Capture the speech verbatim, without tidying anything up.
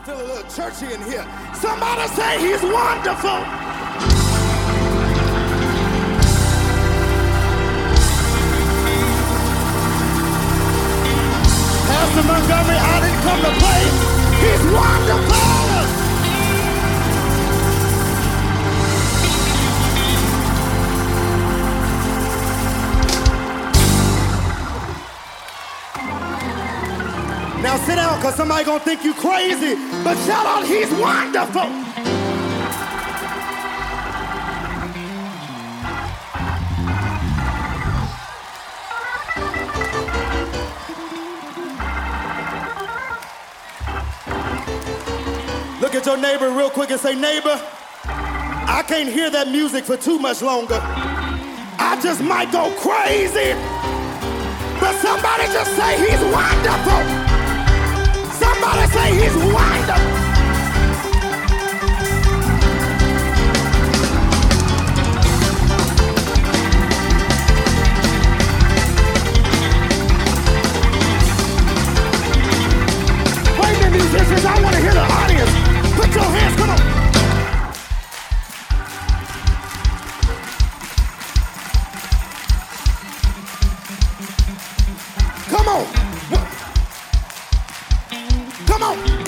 feel a little churchy in here. Somebody say he's wonderful. Pastor Montgomery, I didn't come to play. He's wonderful. Now sit down, because somebody gonna think you crazy, but shout out, he's wonderful. Look at your neighbor real quick and say, neighbor, I can't hear that music for too much longer. I just might go crazy, but somebody just say he's wonderful. Somebody say he's wonderful. Wait a minute, musicians, I want to hear the audience. Put your hands, come on. Come on. Come on.